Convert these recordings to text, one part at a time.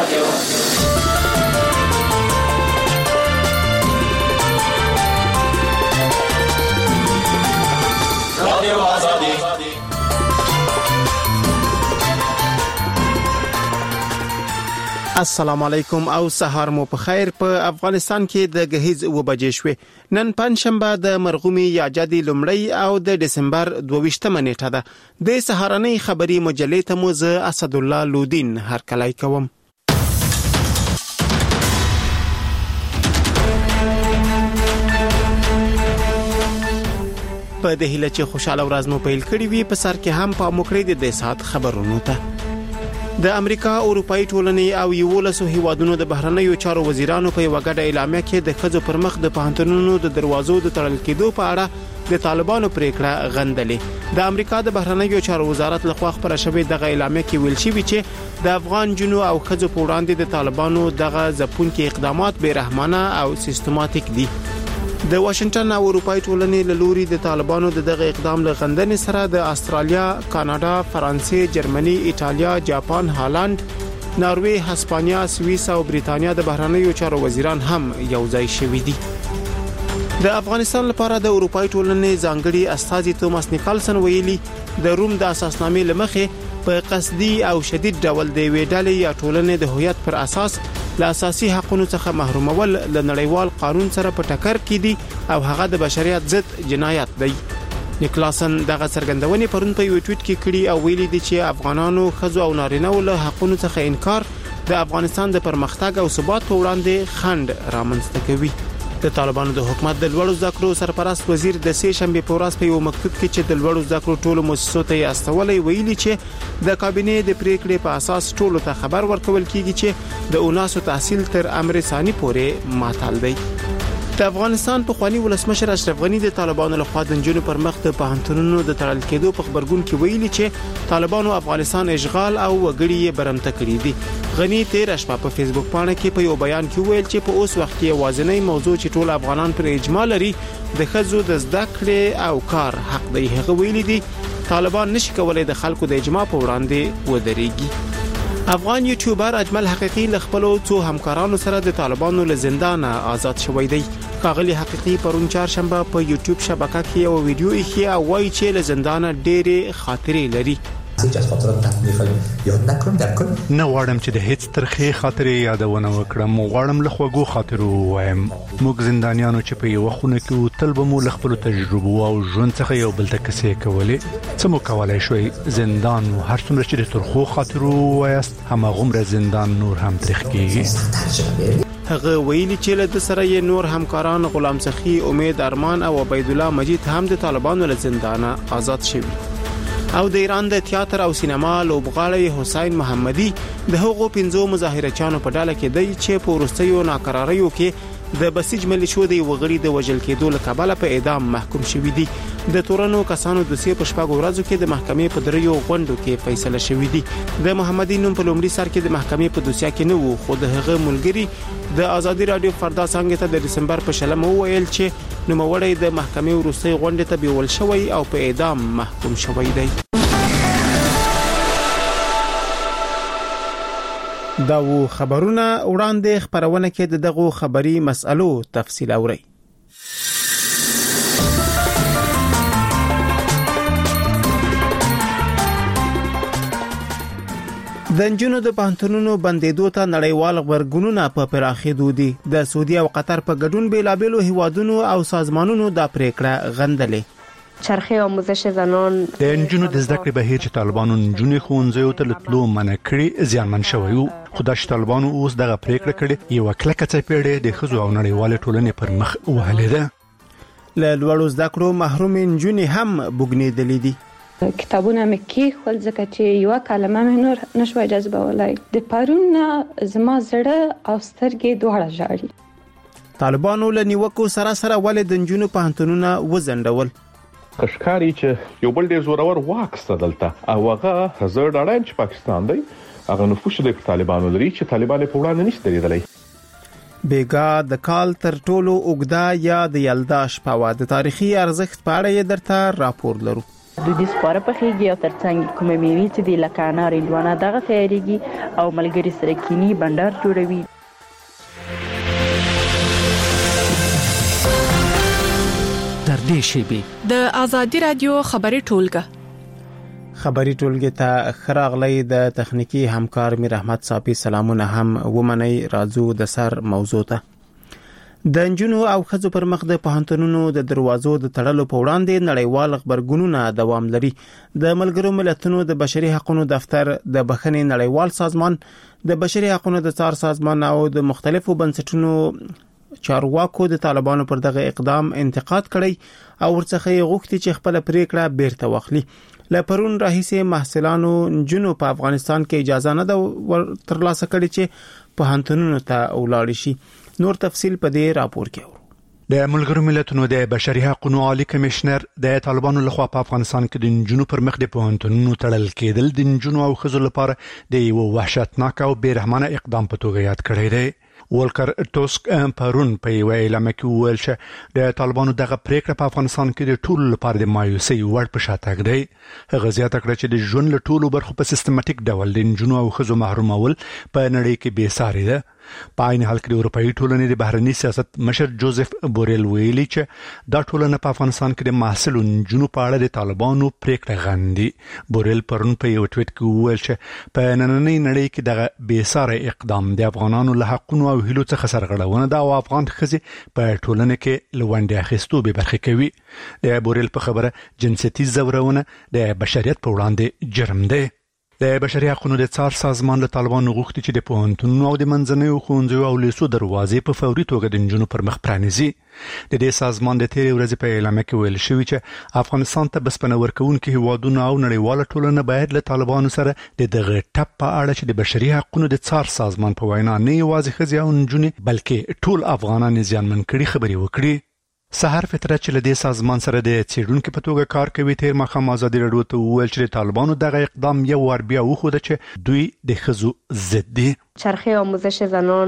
السلام علیکم او سهار مو په خیر. په افغانستان کې د غهیز و بجې شوې. نن پنځشنبه د مرغومي یا جدي لومړی او د دسمبر 22مه نیټه ده. د سهارنۍ خبري مجلې ته مو زه اسد الله لودین هرکلی کوم. په دې هیله چې خوشاله ورځ مو پیل کړی وي، په سر کې هم په موکړې د سات خبرونو ته. د امریکا اروپאי ټولنې او یولسو هیوادونو د بهرنیو چارو وزیرانو په وګړه اعلامیه کې د خځو پر مخ د پوهنتونونو د دروازو د تړل کېدو په اړه د طالبانو پریکړه غندلې. د امریکا د بهرنیو چارو وزارت لخوا خبره شوې دغه اعلامیه کې ویل شوی چې د افغان جنو او خځو په وړاندې د طالبانو دغه ځپونکي اقدامات بیرحمانه او سیستماتیک دي. د واشنگټن او اروپאי ټولنې له لوري د طالبانو دغه اقدام له غندنې سره د استرالیا، کاناډا، فرانسې، جرمني، ایټالیا، جاپان، هالند، ناروې، هسپانیا، سویس او بریتانیا د بهرنیو چارو وزیران هم یو ځای شوي دي. د افغانستان لپاره د اروپאי ټولنې ځانګړي استاذ توماس نیکلسن ویلي د روم د اساسنامې لمخې په قصدي او شدید ډول د ویډالې یا ټولنې د هویت پر اساس له اساسي حقوقو څخه محرومول له نړیوال قانون سره په ټکر کې دي او هغه د بشریت ضد جنایت دی. نیکلسن دغه څرګندونې پرون په یو ټویټ کې کړي او ویلي دي چې افغانانو خځو او نارینه‌و له حقوقو څخه انکار د افغانستان د پرمختګ او ثبات په وړاندې خنډ رامنځته کوي. د طالبانو د حکومت د لوړو زده کړو سرپرست وزیر د سه شنبه په ورځ په یو مکتوب کې چې د لوړو زده کړو ټولو مؤسسو ته استولې ویلي چې د کابینې د پریکړې په اساس ټولو ته خبر ورکول کیږي چې د اوناسو تحصیل تر امر ثاني پورې معطل دی. د افغانستان په خواني ولسمشر اشرف غنی د طالبانو لخوا د جنونو پر مخ د پوهنتونونو د تړل کېدو په خبرګون کې ویلي چې طالبانو افغانستان اشغال او وګړي یې برمته کړی دي. غنی تیر شپه په فیسبوک باندې کې په یو بیان کې ویل چې په اوس وخت کې وازنۍ موضوع چې ټول افغانان پر اجماع لري د خځو د زده کړې او کار حق دی. هغه ویلي دي طالبان نشي کولای د خلکو د اجماع په وړاندې ودرېږي. افغان یوټیوبر اجمل حقیقي له خپل څو همکارانو سره د طالبانو له زندان آزاد شوی دی. کاغلی حقیقي پرون چهارشنبه په یوټیوب شبکه کې یو ویډیو یې وایي چې له زندان ډېرې خاطرې لري. نه غواړم چې د هیڅ ترخې خاطرې یادونه وکړم، غواړم له خوږو خاطرو وایم. موږ زندانیانو چې په یو خونه کې تل به مو له خپل تجربو او ژوند څخه یو بل ته کیسې کولې. څه مو کولای شوي؟ زندان هر څومره چې د ترخو خاطرو وایست هماغومره زندان نور هم ترخ کیږي. هغه ویلي چې له سره یې نور همکاران غلام سخی، امید ارمان او عبید الله مجید هم د طالبانو له زندان آزاد شوي. او د ایران د تیاتر او سینما لوبغاړی حسین محمدی د هغو 15 مظاهرچیانو په ډله کې دی چې په وروستیو ناکراریو کې د بسیج ملیشو د وګړي د وژل کېدو له کبله په اعدام محکوم شوی دی. د تورنو کسانو د سی په شپږ ورځو کې د محکمې په دریو غونډو کې فیصله شوې دي. د محمدي نوم په لومړي سر کې د محکمې په دوسیه کې نه وو، خو د هغه ملګری د ازادي رادیو فردا څنګه ته د دسمبر په شلمه ویل چې نوموړی د محکمې وروستي غونډې ته بیول شوی او په اعدام محکوم شوی دی. دا و خبرونه وړاندې خبرونه کې دغه خبري مسألو تفصیل اوري. د انجونو د پوهنتونونو بندیدو ته نړیوال غبرګونونه په پراخېدو دي. د سعودي او قطر په ګډون بیلابېلو هیوادونو او سازمانونو د پریکړه غندلې. چرخه آموزش زنان د انجونو د زده کړې بهیر چې طالبانو انجونې ښوونځیو ته تللو منع کړي زیانمن شوی وو، خو د طالبانو اوس دغه پریکړه کړې یو کلکه څپېړې د خزو او نړیوال ټولنې پر مخ وهلې ده. له لوړو زده کړو محروم انجونې هم بوګنېدلې دي. کتابونه مې کې خپل ځکه چې یو کلمه مې نور نشوي جذبولای. د پرون زما زړه او سترګې دواړه ژاړي. طالبانو له نیوکو سره سره ولې د انجونو پوهنتونونه وزندول. کشکاري چې یو بل ډیر زورور واک ستدلته او هغه هزار ډاډم چې پاکستان دی هغه نفوذ د طالبانو لري چې طالبان په وړاندې نشته لیدلای. بیګا د کال تر ټولو اوږده یا د یلدا شپه د تاریخي ارزښت په اړه درته راپور لرو. دودیز خواړه پخېږي او ترڅنګ کومه میوې چې دی لکه انار هندوانه دغه تیاریږي او ملګري سره کینی بندر جوړوي. در دې شیبې د آزادي رادیو خبري ټولګه ته خراغلی د تخنیکی همکار میر احمد صافی سلامونه هم ومني. راځو د سر موضوع ته. د انجونو او خزو پر مخ د پوهنتونونو د دروازو د تړلو په وړاندې نړیوال خبرګونونه دوام لري. د ملګرو ملتونو د بشري حقوقو دفتر، د بخښنې نړیوال سازمان، د بشري حقوقو د څار سازمان او د مختلفو بنسټونو چارواکو د طالبانو پر دغه اقدام انتقاد کړی او ورڅخه غوښتي چې خپل پریکړه بیرته واخلي. لپرون راهیسه محصلانو جنو په افغانستان کې اجازه نه ده ترلاسه کړې چې په هنتونونو ته ولاړ شي. نور تفصيل په دې راپور کې اورو. د ملګرو ملتونو د بشري حقوقو عالی کمشنر د طالبانو لخوا په افغانستان کې د جنو پر مخ د پوهنتونونو تړل کېدل د جنو او خزو لپاره د یو وحشتناک او بیرحمانه اقدام په توګه یاد کړی دی. ولکر ټوسک پرون په یو اعلان کې وویل چې د طالبانو دغه پریکړه په افغانستان کې د ټولو لپاره د مایوسۍ وړ په شاتګ دی. هغه زیاته کړه چې د ژوند له ټولو برخو په سیستماتیک ډول د جنونو او خزو محرومول په نړۍ کې بې ساري ده. په عین حال کې د اروپאי ټولنې د بهرنی سیاست مشر جوزف بوریل ویلي چې دا ټولنه په افغانستان کې د محصلون جنونو په اړه د طالبانو پریکړه غندي. بوریل پرون په یو ټویټ کې وویل چې په نننۍ نړۍ کې دغه بې ساري اقدام د افغانانو له حقونو او هیلو څخه سرغړونه ده او افغان ښځې په ټولنه کې لوندې اخیستو به برخه کوي. د بوریل په خبره جنسيتي زورونه د بشریت په وړاندې جرم دی. د بشري حقوقو د څار سازمان له طالبانو غوښتي چې د پوهنتونونو او د منځنیو ښوونځیو او لیسو دروازې په فوري توګه د جنونو پر مخ پرانیزي. د دې سازمان د تیرې ورځې په اعلان کې ویل شوی چې افغانستان ته بسپنه ورکوونکي هیوادونه او نړیواله ټولنه باید له طالبانو سره د دغه ټپ په اړه چې د بشري حقوقو د څار سازمان په وینا نه یوازې ښځې او نجونې بلکې ټول افغانان زیانمن کړي خبرې وکړي. سحر فطرت چې له دې سازمان سره د څېړونکو په توګه کار کوي تیر مخام آزادي رادیو ته وویل چې طالبانو دغه اقدام یو ور بیا وښوده چې دوی د خزو ضد دي. چرخه آموزش زنان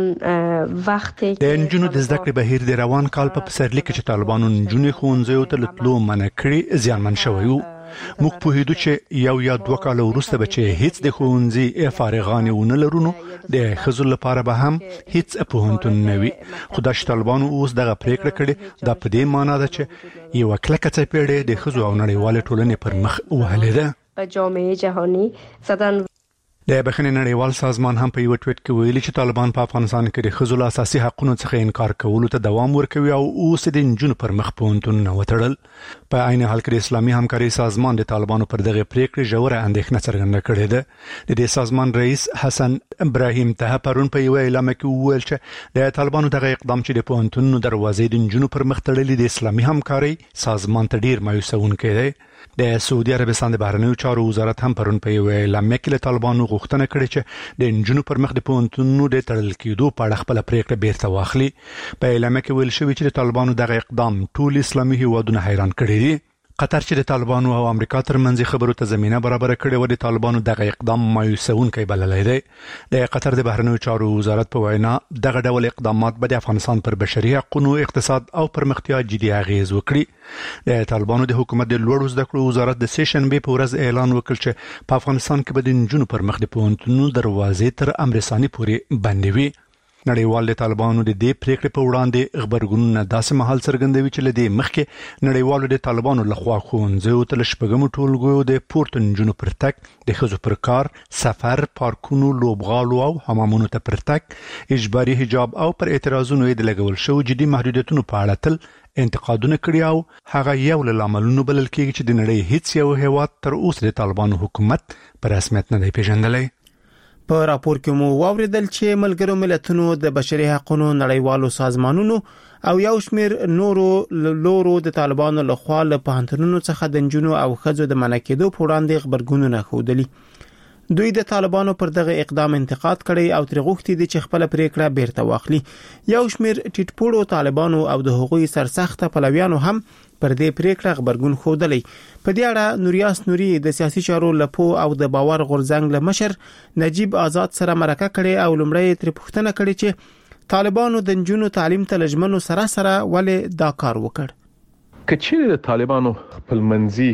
وقتی د نجونو د زده کړې بهیر د روان کال په پسرلي کې چې طالبانو نجونې ښوونځیو ته تلو منع کړي زیانمن شوی وو. موږ په هیڅ چې یو یا دوه کال وروسته به چې هیڅ د ښوونځي فارغان ونه لرونو د خزو لپاره به هم هیڅ پوهنتون نه وي. خو د طالبانو اوس دغه پریکړه کړې دا په دې معنی ده چې یو کلکه څپېړې د خزو او نړیوال ټولنې پر مخ وهلې ده. په جامعه جهانی زدن د بخښنې نړیوال سازمان هم په یو ټویټ کې ویلي چې طالبان په افغانستان کې د خزو له اساسي حقوقو څخه انکار کولو ته دوام ورکوي او اوس د جنونو پر مخ پوهنتونونه وتړل. په عین حال کې د اسلامي همکاري سازمان د طالبانو پر دغه پریکړې ژوره اندېښنه څرګنده کړې ده. د دې سازمان رئیس حسن ابراهیم ته پرون په یو اعلان کې وویل چې د طالبانو دغه اقدام چې د پوهنتونونو دروازې د جنونو پر مخ تړلې د اسلامي همکاري سازمان ته ډیر مایوسونکی دی. د سعودي عربستان د بهرنیو چارو وزارت هم پرون په یو اعلان کې له طالبانو غوښتنه کړې چې د جنونو پر مخ د پوهنتونونو د تړل کېدو په اړه خپل پریکړه بیرته واخلي. په اعلان کې ویل شوی چې د طالبانو دغه اقدام ټول اسلامي هیوادونه حیران کړي دي. قطر چې د طالبانو او امریکا ترمنځ خبرو ته زمينه برابر کړې و د طالبانو دغه اقدام مایوسونکی بللی دی. د قطر د بهرنیو چارو وزارت په وینا دغه ډول اقدامات به د افغانستان پر بشري حقوقو، اقتصاد او پرمختیا جدي اغیز وکړي. د طالبانو د حکومت د لوړو زده کړو وزارت د سیشنبه په ورځ اعلان وکړ چې په افغانستان کې به د جنونو پر مخ د پوهنتونونو دروازې تر امرساني پورې بندې وي. نړیوال د طالبانو د دې پریکړې په وړاندې خبرګونونه داسې مهال څرګندوي چې لدې مخکې نړیوالو د طالبانو لخوا ښوونځیو ته له شپږمو ټولګیو د پورته نجونو پر تګ، د ښځو پر کار، سفر، پارکونو، لوبغالو او حمامونو ته پر تګ، اجباري حجاب او پر اعتراضونو د لګول شو جدي محدودیتونو په اړه تل انتقادونه کړي او هغه یو له لاملونو بلل کېږي چې د نړۍ هیڅ یو هیواد تر اوسه د طالبانو حکومت په رسمیت نه دی پیژندلی. په راپور کې مو واوریدل چې ملګرو ملتونو د بشري حقوقو نړیوالو سازمانونو او یو شمېر نورو لورو د طالبانو لخوا له پوهنتونونو څخه د جنونو او ښځو د منع کېدو په وړاندې خبرګونونه ښودلي. دوی د طالبانو پر دغه اقدام انتقاد کړي او تر غوښتي دي چې خپل پریکړه بیرته واخلي. یو شمېر ټیټپوړو طالبانو او د حقوقي سرسخته پلویانو هم پر دې پریکړه خبرګون ښودلی. په دې اړه نوریاس نوري د سیاسي چارو لپو او د باور غورځنګ له مشر نجیب آزاد سره مرکه کړي او لومړی تر پوښتنه کړي چې طالبانو د جنونو تعلیم ته لجمنو سره ولې دا کار وکړ. کچې د طالبانو خپلمنځي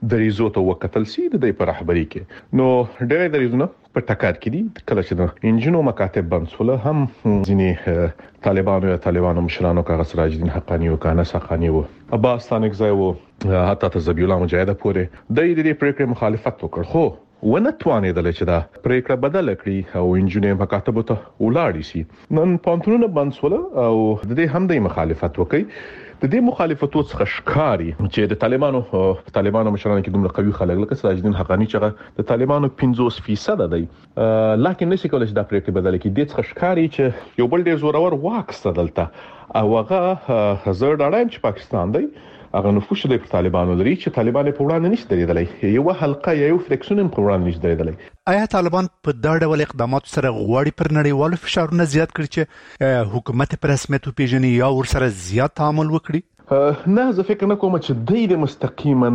دریزو ته وکتل سي د پر رهبری کې نو ډېر دریزونه په ټکر کې دي کله چې د انجینو مکاتب بنسوله هم ځینې طالبانو مشرانو کاغذ سراج الدین حقانی او کانس حقانی او عباس ثانګزای او حتی ته ذبیح الله مجاهد پورې د دې پریکړې مخالفت وکړ خو ونتوانېدل چې دا پریکړه بدل کړي او انجینر مکاتب ته ولاړ شي نن پانتونونه بنسوله او د دې هم د مخالفت وکړي د دې مخالفتو څخه ښکاری چې د طالبانو مشرانو کې دومره قوي خلک لکه سراج الدین حقانی چې د طالبانو 50% دی لکه نشي کولای چې دا پریکړه بدل کړي د څخه ښکاری چې یو بل ډیر زورور واک ستدلته او هغه زړه ډاډم چې پاکستان دی هغه نفوذ د طالبانو لري چې طالبان په وړاندې نشي درېدلی یو حلقه یو فریکشن په وړاندې نشي درېدلی آیا طالبان په دا ډول اقدامات سره غواړي پر نړیوالو فشارونه زیات کړي چې حکومت پر رسمیت پیژني یا ور سره زیات تعامل وکړي نه زه فکر نه کوم چې د مستقیما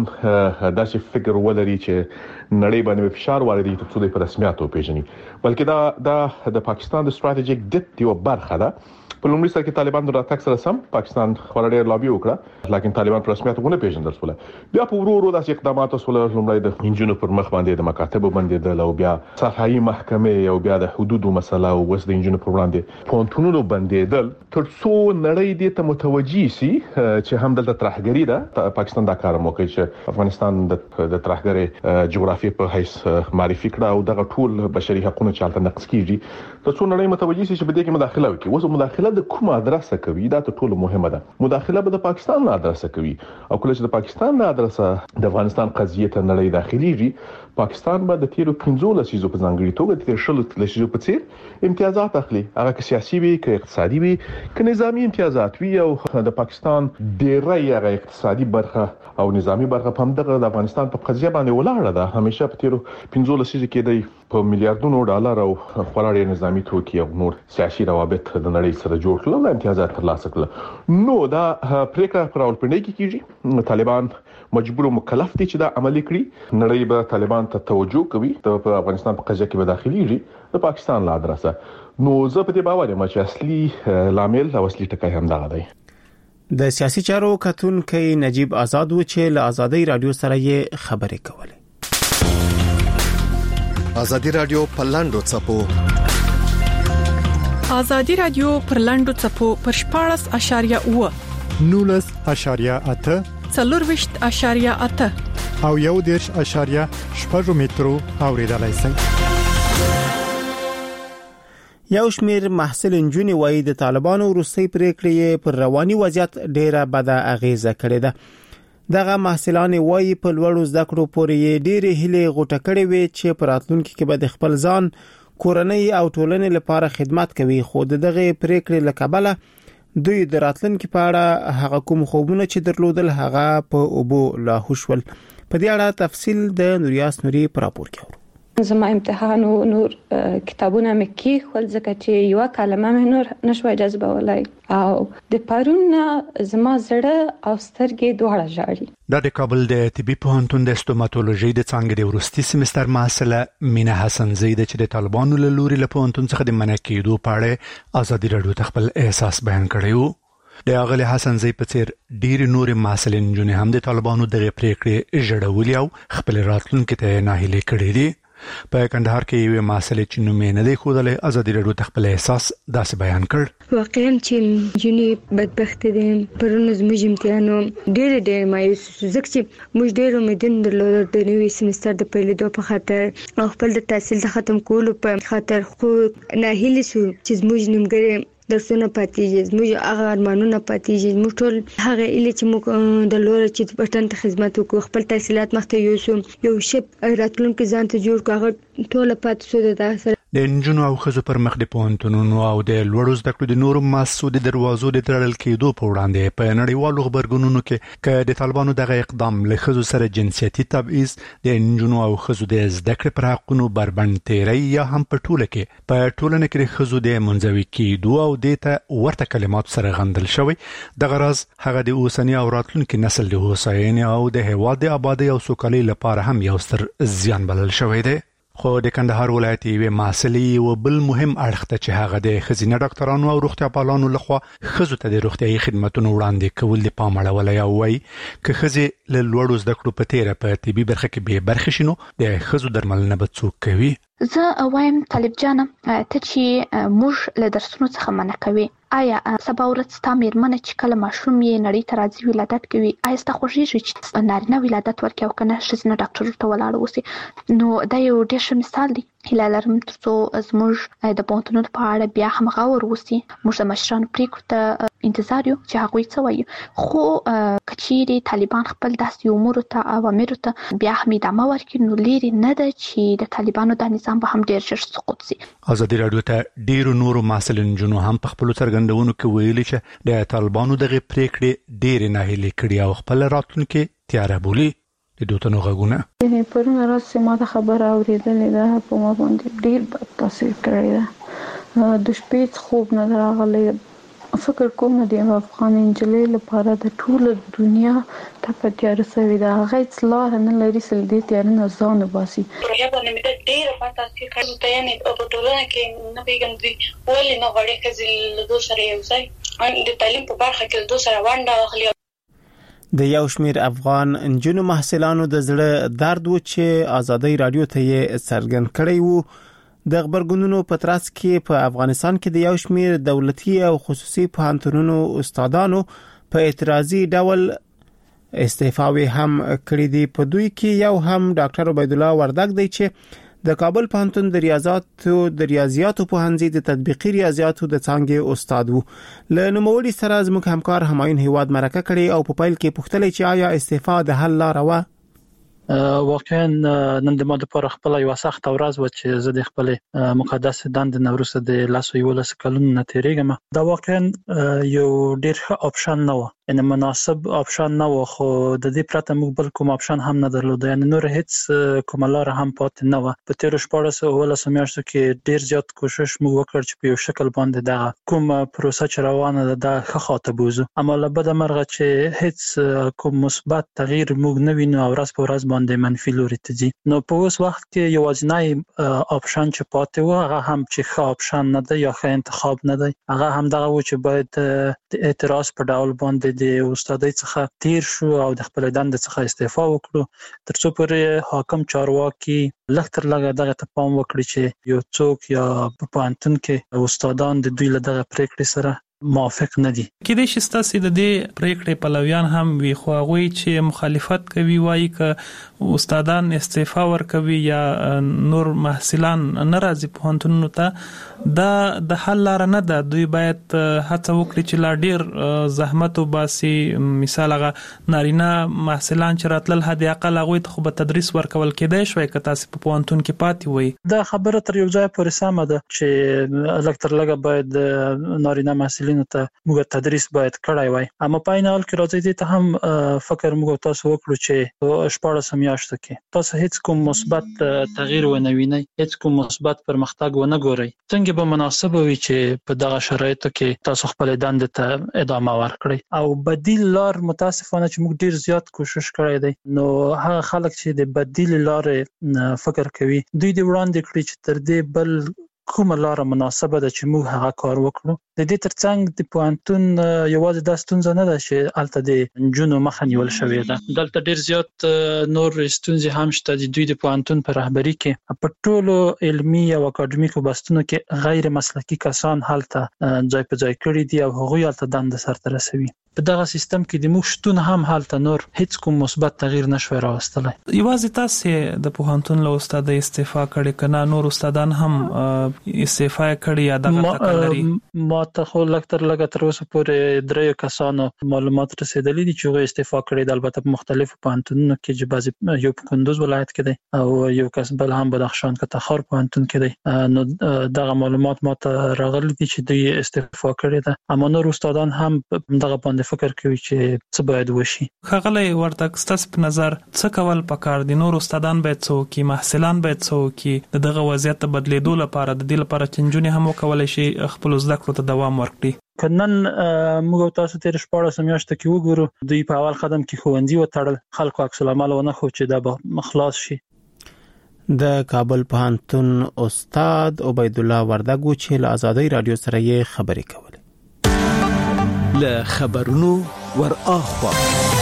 داسې فکر ولري چې نړۍ باندې فشار واردوي ترڅو د رسمیت پیژني بلکې دا د پاکستان د ستراتیژیک ډیپټ یو برخه ده په لومړي سر کې طالبان د راتګ سره سم پاکستان خورډیر لابي وکړه لکه طالبان په رسمیت ونه پیژندل سول بیا په ورو داسې اقدامات وسول لومړی د انجینو پر مخ باندې د مکاتب باندې د لو بیا صحایي محکمې او بیا د حدودو مسله او وس د انجینو پر وړاندې پونتونو باندې دل ترڅو نړۍ دې ته متوجي سي چې هم د ترهګری ده پاکستان دا کار موکي چې افغانستان د ترهګری جغرافي په حیث معرفي کړه او دغه ټول بشري حقوقو چالت نقض کیږي ترڅو نړۍ متوجي سي چې بده کې مداخله وکړي وسو مداخله د کومه ادرسه کوي دا ټول مهمه ده مداخله به د پاکستان نه ادرسه کوي او کله چې د پاکستان نه ادرسه د افغانستان قضیه ته نړۍ داخليږي پاکستان به د تیرو 15 لسیزو په ځانګړي توګه د شلو لسیزو په څیر امتیازات اخلي هغه که سیاسي وي که اقتصادي وي که نظامی امتیازات وي او د پاکستان ډیری هغه اقتصادي برخه او نظامی برخه په دغه د افغانستان په قضیه باندې ولاړه ده همیشه په تیرو 15 لسیزو کې د په میلیارډونو ډالر او خورای نظامی توکي او نور سیاسي روابط د نړۍ سره جوړ کړل او امتیازات ترلاسه کړل نو دا پریکړه پر راولپنډي کې کیږي طالبان مجبور او مکلف دي چې دا عملي کړي نړۍ به طالبان ته توجه کوي په افغانستان په قضیه کې به داخليږي د پاکستان لا ادرسه نو زه په دې باور یم چې اصلي لامل او اصلي ټکی هم دا دی د سیاسي چارو کتونکو نجیب آزاد و چې له آزادۍ رادیو سره یې خبرې کولې آزادی رادیو پرلاندو چپو آزادی رادیو پرلاندو چپو پر 14.8 19.8 4.8 او 1.8 مترو اوریدلای شئ یو شمیر محصل انجونی وایي د طالبانو روسي پریکړې پر رواني وضعیت ډیره بده اغیزه کړې ده دغه محصلان وایي په لوړو زده کړو پورې ډېرې هیلې غوټه کړې وي چې په راتلونکي کې به د خپل ځان کورنۍ او ټولنې لپاره خدمت کوي خو دغه پریکړې لکبله دوی د راتلونکي په اړه هغه کوم خوبونه چې درلودل هغه په اوبو لاهو شول په دې اړه تفصیل د نوریاس نوري پر راپور کې زما امتحان او نور کتابونه مې کې خپل ځکه چې یو کلمه مې نور نشوي جذبولای او د پرون زما زړه او سترګې دواړه ژاړي د کابل د طبي پوهنتون د استوماتولوژي د څانګې د ورستي سمستر محصله مینا حسن زید چې د طالبانو له لوري له پوهنتون څخه د منع کېدو په اړه آزادي رادیو خپل احساس بیان کړی د اغلی حسن زید په څیر ډیر نور محصلین جون هم د طالبانو دغه پریکړې جوړولې او خپل راتلونکي ته ناهیلي کړې دي په کندهار کې یو مسله چې نومې نه دی خوده آزادي رادیو خپل احساس داسې بیان کړ واقعا چې جونی بدبخت دي پرونه زموږ امتحانو ډېر مایوس زکه چې موږ ډېر امیدن درلود د نوې سمستر د پیلېدو په خاطر او خپل د تحصیل د ختم کولو په خاطر خو ناهیلي شو چې زموږ نیمګړی درسونه پاتېږي زموږ هغه ارمانونه پاتېږي موږ ټول هغه اله چې موږ د لور چې وطن ته خدمت وکړو خپل تحصیلات مخته یو شپ راتلونکي ځان ته جوړ کړو ټول پاتې شو د سره د انجونو او خزو پر مخ د پونتونو او د لوړو زده کړو د نورو مسعود دروازو د تړل کېدو په وړاندې په نړیوالو خبرګونونو کې ک د طالبانو دغه اقدام له خزو سره جنسيتي تبعیض د انجونو او خزو د زده کړې پر حقونو بربند تیری یا هم په ټوله کې په ټولنه کې خزو د منځوي کېدو او دته ورته کلمات سره غندل شوی د غرض هغه د اوسنی او راتلونکي نسل د هوساینې او د هیواد د آبادی او سوکالۍ لپاره هم یو ستر زیان بلل شوی دی خو د کندهار ولایت یو محصلي او بل مهم اړخ ته چې هغه د خزینه ډاکټرانو او روغتیا پالانو لخوا خزو ته د روغتیايي خدماتو وړاندې کول د پام اړول یا وای که خزي له لوړو زده کړو په تیره په طبي برخه کې به برخه شینو د خزو درملنه به څوک کوي. زه وایم طالب جان ته چې موږ له درسونو څخه منع کوي، آیا سبا ورځ ستا مېرمنه چې کله ماشوم یې نړۍ ته راځي ولادت کوي، آیا ستا خوښیږي چې نارینه ولادت ورکړي او کنه ښځینه ډاکټر ته ولاړ اوسي؟ نو دا یو ډېر ښه مثال دی. هیله لرم ترڅو زموږ د پوهنتونونو په اړه بیا هم غور وشي. موږ د مشرانو پریکړو ته انتظار یو چې هغوی څه وایي، خو که چیرې طالبان خپل داسې امورو ته اوامرو ته بیا هم ادامه ورکړي نو لرې نه ده چې د طالبانو د نظام به هم ډېر ژر سقوط شي. ازادي راډیو ته ډیرو نورو محصلینو جنو هم په خپل څرګندونو کې ویلي چې د طالبانو دغه پریکړې ډېر نه هلي کړي او خپل راتلونکي تیار بولي. د دوتنو غږونه یعنی پرونه راځي ما د خبر اوریدلې ده په ما باندې ډیر بد تاثیر کړی ده. د شپې خوب نه راغلی. فکر کوم د افغان انجلۍ لپاره د ټول دنیا ته په تیار سوي ده. هغه اصلاح نه لري سل دې تیار نه ځان وباسي. پروژه باندې مې ډیر بد تاثیر کړی ده. یعنی په ټولنه کې نه پیګندې ولې نه غواړي چې له دوه سره یو ځای د تعلیم په برخه کې له دوه سره ونډه واخلي. د یو شمیر افغان انجونو محصلانو د زړه درد و چې ازادي رادیو ته یې څرګند کړی وو. د خبرګونونو په ترڅ کې په افغانستان کې د یو شمیر دولتي او خصوصي پوهنتونونو استادانو په اعتراضي ډول استعفاوي هم کړی دي. په دوی کې یو هم ډاکټر عبید الله وردګ دی چې د کابل پوهنتون د ریاضیاتو پوهنځي د تطبیقي ریاضیاتو د څانګې استاد وو. له نوموړي سره زموږ همکار همایون هیواد مرکه کړي او په پیل کې پوښتنه چې آیا استعفا د حل لاره و؟ واقعا نن د ماده پر خپل یو سخت ورځ و چې زه د خپل مقدس دند نوروسه د لاسو یو لس کلونو نه تیریږم. دا واقعا یو ډیر ښه اپشن نه و، یعنی مناسب اپشن نه و، خو د دې پرته موږ بل کوم اپشن هم نه درلود. یعنی نور هیڅ کوم لار هم پاتې نه و. په تیر 14 میاشتو کې ډیر زیات کوشش موږ وکړ چې په یو شکل باندې دا کوم پروسه چې روانه ده د ښه خاطر بوزو، اما له بده مرغه چې هیڅ کوم مثبت تغییر موږ نه وینو او ورځ په ورځ باندې منفي لوري ته ځي. نو په اوس وخت کې یوازینی اپشن چې پاتې و هغه هم چې ښه اپشن نه دی یا ښه انتخاب نه دی، هغه هم دغه و چې باید د اعتراض په ډول باندې د استادۍ څخه تیر شو او د خپل دند څخه استعفا وکړو، ترڅو پورې حاکم چارواکي لږ تر لږه دغه ته پام وکړي چې یو څوک یا په پوهنتون کې استادان د دوی له دغه پریکړې سره موافق نه دي. کېدای شي ستاسو د دې پریکړې پلویان هم وي، خو هغه چې مخالفت کوي وایي ک استادان استعفا ورکوي یا نور محصلان ناراضي پوهنتونونو ته دا د حل لار نه ده. دوی باید هڅه وکړي چې لا ډیر زحمت وباسي. مثال هغه نارینه محصلان چې راتلل هدي اقل هغه ته خو به تدریس ورکول کېدای شوی که تاسو په پوهنتون کې پاتې وي. دا خبره تر یو ځای پورې سمه ده چې لکتر لګه باید نارینه محصلین ته موږ تدریس باید کړای وای، اما په عین حال کې راځي دې ته هم فکر موږ تاسو وکړو چې 14 میاشتو کې تاسو هیڅ کوم مثبت تغییر ونه وینئ، هیڅ کوم مثبت پرمختګ ونه ګورئ. څنګه به مناسب وي چې په دغه شرایطو کې تاسو خپل دند ته ادامه ورکړئ او بدیل لار متاسفانه چې موږ ډیر زیات کوشش کړی دی. نو هغه خلک چې د بدیل لارې فکر کوي دوی د وړاندې کړی چې تر دې بل کومه لار مناسبه ده چې موږ هغه کار وکړو. د دې ترڅنګ د پوهنتون یوازې د ستونزه نه ده چې الته د جنونو مخه نیول شوې ده، دلته ډیر زیات نور ستونزې هم شته. د دوی د پوهنتون په رهبری کې په ټولو علمي او اکاډمیکو بستونو کې غیر مسلکي کسان هلته ځای په ځای کړي دي او هغوی هلته دنده سرته رسوي. په دغه سیستم کې د موږ شتون هم هلته نور هیڅ کوم مثبت تغییر نشوي راوستلی. یوازې تاسو د پوهنتون له استاد استعفا کړي کنه نور استادان هم استعفا کړي یا دغه تکلري؟ ما ته خو لکتر لګه تر اوسه پورې درې کسانو معلومات رسیدلي دي چې هغه استعفا کړي. البته په مختلفو پوهنتونونو کې چې بعضي یو په کندوز ولایت کې دی او یو کس بل هم بدخشان کې تخار پوهنتون کې دی. نو دغه معلومات ما ته راغلي دي چې دوی استعفا کړي ده، اما نور استادان هم دغه باندې فکر کوي چې څه باید وشي. خغلی ورته ستاسو په نظر څه کول پکار دي؟ نور استادان باید څه وکړي، محصلان باید څه وکړي دغه وضعیت بدلیدو لپاره، د دې لپاره چې نجونې هم وکولای شي خپل زده کړو ته دوام ورکړي؟ کنن موږ تاسو تیر 14 میاشتو کې وګورو دوی په اول قدم کې ښوونځي وتړل، خلکو عکس العمل ونه خو چې دا به خلاص شي. د کابل پوهنتون استاد عبید الله وردګو چې له آزادۍ رادیو سره یې خبرې کولې. له خبرونو ور اخوا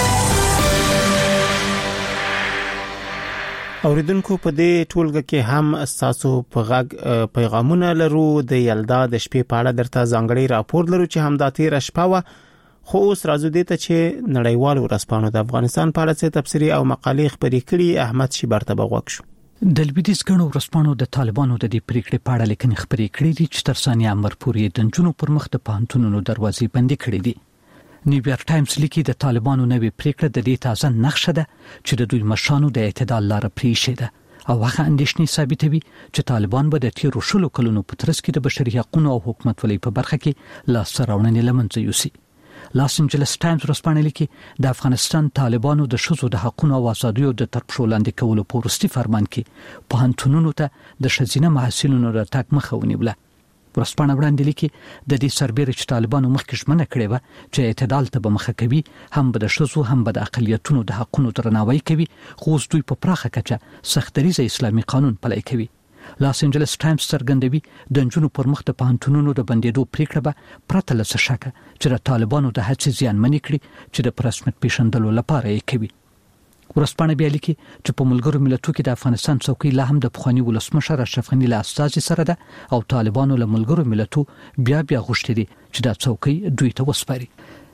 اوریدونکو په دې ټولګه کې هم تاسو په غږ پیغامونه لرو. د یلدا د شپې په اړه درته ځانګړي راپور لرو چې همدا تیر شپه و، خو اوس راځو دې ته چې نړیوال ورځپاڼو د افغانستان په اړه څه تبصري او مقالې خبرې کړي. احمد شیبر ته بغوښ شو. د لویدیځ غنو ورځپاڼو د طالبانو د دې پریکړې په اړه لیکنې خبرې کړې دي چې تر ثانیه امر پورې د جنونو پر مخ د پانتونونو دروازې بندې کړې دي. نیویارک ټایمز لیکي د طالبانو نوې پریکړه د دې تازه نقشه ده چې د دوی مشرانو د اعتدال لار پریښې ده او هغه اندېښنې ثابتوي چې طالبان به د تیرو شلو کلونو په ترڅ کې د بشري حقوقو او حکومتولۍ په برخه کې لاسته راوړنې لمنځه یوسي. لاس انجلس ټایمز ورځپاڼه لیکي د افغانستان طالبانو د شذو د حقوقو او ازادیو د ترپښو لاندې کولو په وروستي فرمان کې پوهنتونونو ته د ښځینه محصلینو راتګ مخه ونیوله. ورځپاڼه وړاندې لیکي د دې سربېره چې طالبانو مخکې ژمنه کړې وه چې اعتدال ته به مخه کوي، هم به د ښځو هم به د اقلیتونو د حقوقو درناوی کوي، خو اوس دوی په پراخه کچه سختدریزه اسلامي قانون پلی کوي. لاس انجلس ټایمز څرګندوي د جنونو پر مخ د پوهنتونونو د بندېدو پریکړه به پرته له څه شکه چې د طالبانو د هڅې زیانمنې کړي چې د پرسمت پیژندلو لپاره یې کوي. ورځپاڼه بیا لیکي چې په ملګرو ملتونو کې د افغانستان څوکۍ لا هم د پخواني ولسمشر اشرف غني له استازي سره ده او طالبانو له ملګرو ملتونو بیا غوښتي دي چې دا څوکۍ دوی ته وسپاري.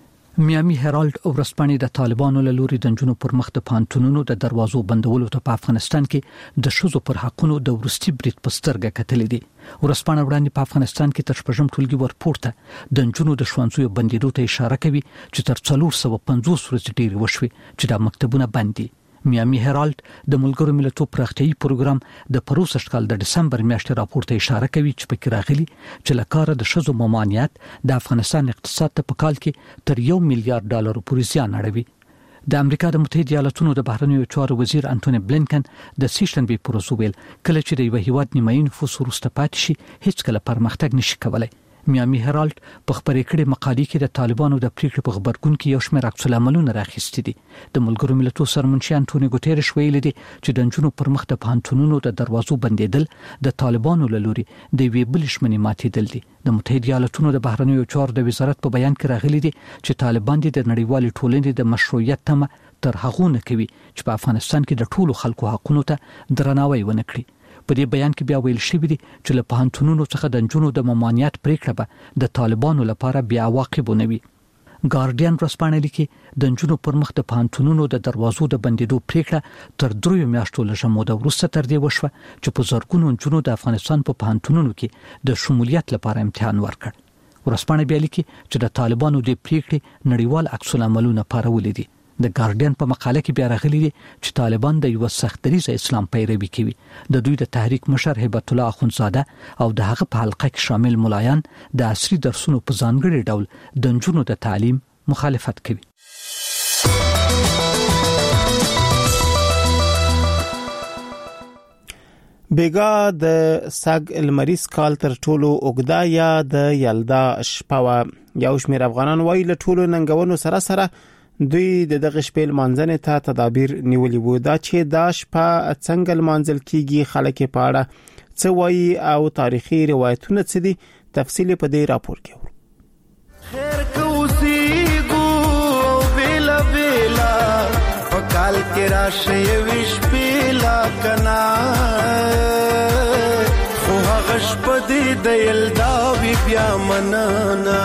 میامي هرالد ورځپاڼه د طالبانو له لوري د جنونو پر مخ د پانتونونو د دروازو بندولو ته په افغانستان کې د شذو پر حقونو د ورستي برید پسترګه کتلې دي. ورځپاڼه وړاندې په افغانستان کې تر شپږم ټولګي ورپورته د جنونو د ښوونځیو بندیدو ته اشاره کوي چې تر 450 ورځې ډېر وشوي چې د مکتبونه بند دي. میامي هرالد د ملګرو ملتونو پراختیايي پروګرام د پروسږ کال د دسمبر میاشتې راپور ته اشاره کوي چې پکې راغلي چې لکاره د شذو ممانعت د افغانستان اقتصاد ته په کال کې تر $1 میلیارډ پورې زیان اړوي. د امریکا د متحده ایالاتونو د بهرنیو چارو وزیر انټونی بلینکن د سیشنبې پر ورځ ویل کله چې د یو هیواد نیمایي نفوس وروسته پاتې شي هیڅ کله پرمختګ نشي کولای. میامي هرالد په خبرې کړې مقالې کې د طالبانو د پریکړې په خبرګون کې یو شمېر عکس العملونه راخیستي دي. د ملګرو ملتونو سرمنشي انټونی ګوتيرش ویلي دي چې د جنونو پر مخ د پوهنتونونو د دروازو بندیدل د طالبانو له لوري د یوې بلې ژمنې ماتېدل دي. د متحده ایالاتونو د بهرنیو چارو د وزارت په بیان کې راغلي دي چې طالبان د نړیوالې ټولنې د مشروعیت تمه تر هغه نه کوي چې په افغانستان کې د ټولو خلکو حقوقو ته درناوی ونه کړي. په دې بیان کې بیا ویل شوی دی چې له پوهنتونونو څخه د جنونو د ممانعت پریکړه به د طالبانو لپاره بیا عواقب نه وي. ګارډین ورځپاڼه لیکي د جنونو پر مخ د پوهنتونونو د دروازو د بندیدو پریکړه تر 3 میاشتو له موده وروسته تر دې وشوه چې په زرګونو جنونو د افغانستان په پوهنتونونو کې د شمولیت لپاره امتحان ورکړ. ورځپاڼه بیا لیکي چې د طالبانو د پریکړې نړیوال عکس العملونه پارولې دي. د ګارډین په مقاله کې بیا راغلي دي چې طالبان د یو سختدریزه اسلام پیروي کوي. د دوی د تحریک مشر هیبت الله اخونزاده او د هغه په حلقه کې شامل ملایان د عصري درسونو په ځانګړي ډول د جنونو د تعلیم مخالفت کوي. بیګا د ساګ المریس کال تر ټولو اوګدا یا د یلدا شپه یو شمېر افغانان وایي له ټولو ننګونو سره دوی د دغه شپې لمانځنې ته تدابیر نیولي وو. دا چې دا شپه څنګه لمانځل کیږي، خلک په اړه څه وایي او تاریخي روایتونه څه دي، تفصیل په دې راپور کې ورو. خیر کوسی ګو بیلا بیلا پکال کې راشه وش بیلا کنا خو هغه شپه دې د یلدا وی بیا منانا.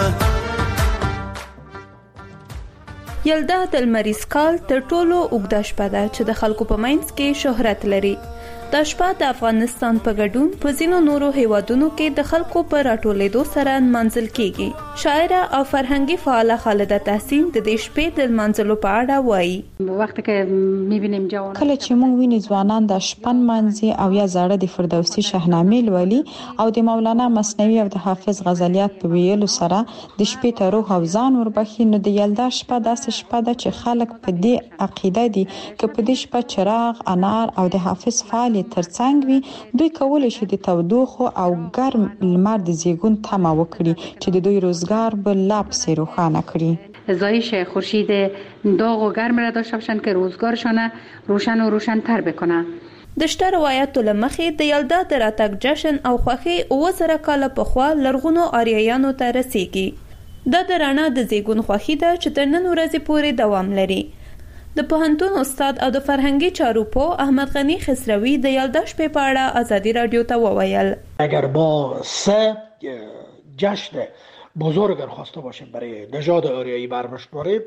یلدا د لمریز کال تر ټولو اوږده شپه ده چې د خلکو په منځ کې شهرت لري. دا شپه د افغانستان په ګډون په ځینو نورو هیوادونو کې د خلکو په راټولېدو سره منځل کیږي. شاعره او فرهنګي فعاله خالده تحسین د دې شپې د منځلو په اړه وایي. وخت کې میبینیم ځوانان کله چې موږ ویني ځوانان د شپن منځي او یا زړه د فردوسی شاهنامې لولي او د مولانا مثنوي او د حافظ غزلیات په ویلو سره د شپې ته روح او ځان وربخي. نو د یلدا شپه داسې شپه ده چې خلک په دې عقیده دي چې په دې شپه چراغ، انار او د حافظ فعال ترڅنګ وي دوی کولای شي د تودوخو او ګرم لمر د زیږون تمه وکړي چې د دوی روزگار به لا پسې روښانه کړي. زایش خورشید داغ و گرم را داشته باشند که روزگارشان روشن و روشن‌تر بکنه. د شته روایتو لمخې د یلدا د راتګ جشن او خوښي 2000 کال پخوا لرغونو آریایانو ته رسیږي. دا د رڼا د زیږون خوښي ده چې تر نن ورځې پورې دوام لري. د پوهنتون استاد او د فرهنګي چارو په احمد غنی خسروی د یلدا شپې په اړه ازادي رادیو ته وویل: اگر ما سه جشن بزرگ خواسته باشیم برای نژاد آریایی برمشماریم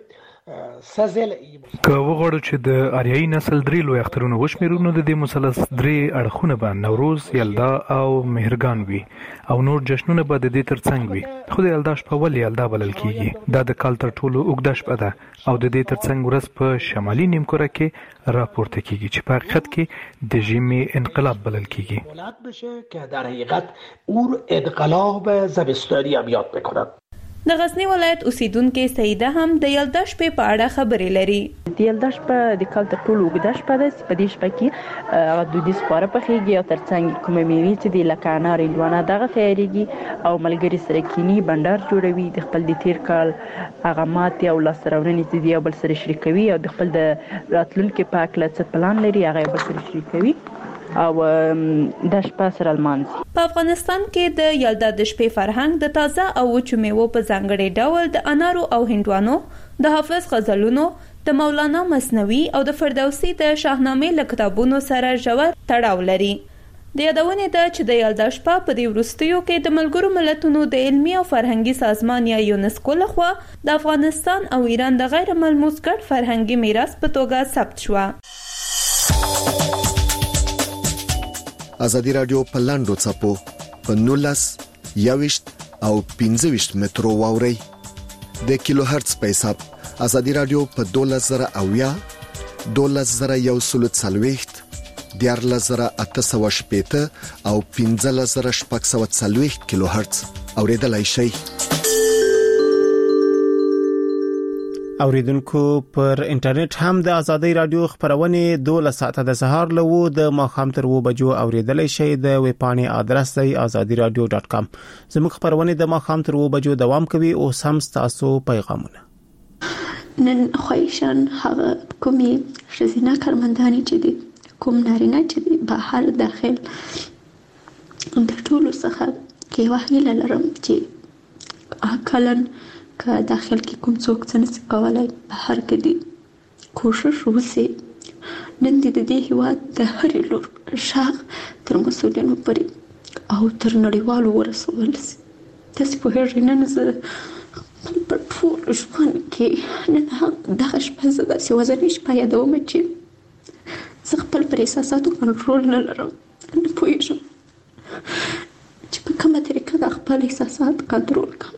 که وغواړو چې د آریایي نسل درې لوی اخترونه وشمېرو نو د دې مثلث درې اړخونه به نوروز، یلدا او مهرګان وي او نور جشنونه به د دې ترڅنګ وي. خو د یلدا شپه ولې یلدا بلل کیږي؟ دا د کال تر ټولو اوږده شپه ده او د دې ترڅنګ ورځ په شمالي نیمکره کې راپورته کیږي چې په حقیقت کې د ژمي انقلاب بلل کیږي. ولادت بشه که در حقیقت اون انقلاب زمستانی هم یاد بکنن. د غزنی ولایت اوسیدونکو سیده هم د یلدا شپې په اړه خبرې لري. د یلدا شپه د کال تر ټولو اوږده شپه ده چې په دې شپه کې هغه دودیز خواړه پخېږي او ترڅنګ کومه میوې چې د لکه انار، هندوانه دغه تیارېږي او ملګري سره کینی بندر جوړوي، د خپل د تیر کال هغه ماتې او لاسته راوړنې چې د یو بل سره شریکوي او د خپل د راتلونکي په اړه څه پلان لري هغه یو بل سره شریکوي او د شپه سره لمانځي. په افغانستان کې د یلدا د شپې فرهنګ د تازه او وچو میوو په ځانګړي ډول د انارو او هندوانو، د حافظ غزلونو، د مولانا مثنوي او د فردوسي د شاهنامې له کتابونو سره ژور تړاو لري. د یادونې ده چې د یلدا شپه په دې وروستیو کې د ملګرو ملتونو د علمي او فرهنګي سازمان یا یونسکو لخوا د افغانستان او ایران د غیر ملموس ګډ فرهنګي میراث په توګه ثبت شوه. ازادي رادیو په لاندو چپو په 19 21 او 15 مترو واوري د کیلو هرتز په حساب ازادي رادیو په 12000 12140 14880 او 15640 کیلو هرتز اوریدلای شئ. اوریدونکو پر انټرنیټ هم د ازادي رادیو خبرونه 12 ساعته د سهار له و د ماخام تر و بجو اوریدلای شئ. د ویب پاڼې ادرس دی azadiradio.com. زموږ خبرونه د ماخام تر و بجو دوام کوي او سم تاسو پیغامونه. نن خوښن هغه کومي شزینا کارمندانی چې دي کوم نارینه چې دي بهر داخل د ټولو څخه کې وحیل لرم چې اکلن که داخل کې کوم څوک څه نشي کولای بهر کې دي کوشش وکړي نن د دې هیواد د هر لور شاغ تر مسؤلینو پورې او تر نړیوالو ورسول شي. تاسو په هر نن زه په ټول ژوند کې نن دغه شپه زه د سیوازنې شپه یادوم چې زه خپل پر احساساتو کنټرول نه لرم. نه پوهیږم چې په کومه طریقه د خپل احساسات کنټرول کړم.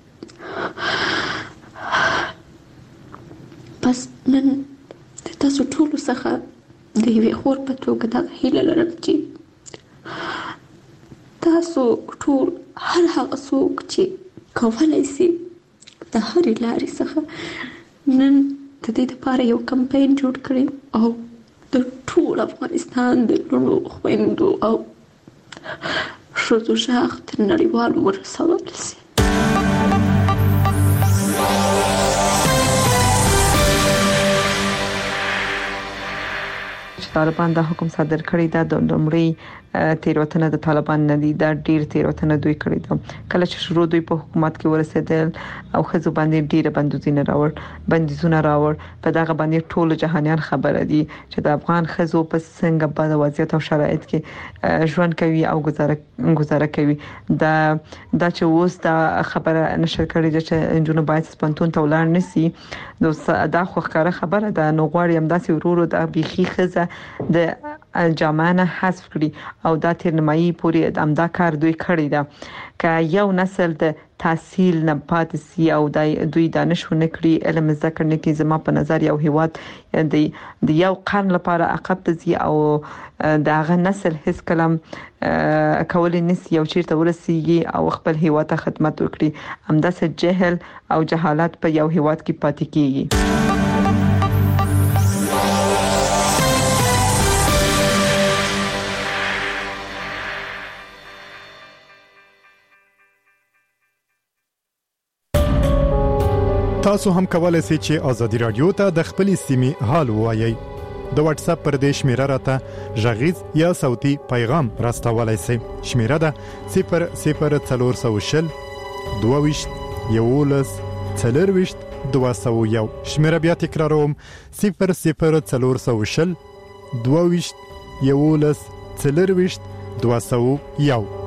پس نن د تاسو ټولو څخه د یوې خور په توګه دا هیله لرم چې تاسو ټول هر هغه څوک چې کولی شي د هرې لارې څخه نن د دې لپاره یو کمپاین جوړ کړي او د ټول افغانستان د لوڼو خویندو او ښځو غږ تر نړیوالو ورسول شي. طالبان دا حکم صادر کړی دا د لومړی تیروتنه د طالبان نه دي، دا ډیر تیروتنه دوی کړی ده. کله چې شروع دوی په حکومت کې ورسېدل او خزو باندې ډیره بندیزونه راوړ په دغه باندې ټول جهانيان خبره دي چې د افغان خزو په څنګه په وضعیت او شرایط کې ژوند کوي او گزاره کوي. دا چې اوس دا خبره نشر کړی چې جنونو باید سپنتون ته ولاړ نسی دا خو ښکاره خبره ده. نو غواړي هم داسې ورورو د بيخي خزه د جامانه حذف کړي او دا تر نیمایي پورې امدا کار دوی کړی ده. که یو نسل د تحصیل نه پاتې سي او دوی دانشونه کړی علم ذکر نه کی زما په نظر یو هیواد د یو قرن لپاره عقب ته زی او داغه نسل هیڅ کلم کول نسی یو چیرته ورسیږي او خپل هیواد ته خدمت وکړي. همداسې جهل او جهالت په یو هیواد کې پاتې کیږي. تاسو هم کولای شئ چې ازادي رادیو ته د خپلې سیمې حال ووایي. د واتس اپ پر دې شمیره راته ژغیز یا صوتي پیغام راستولای شئ. شمیره ده 00420 22 11 40 201. شمیره بیا تکراروم 00420 22 11 40 201.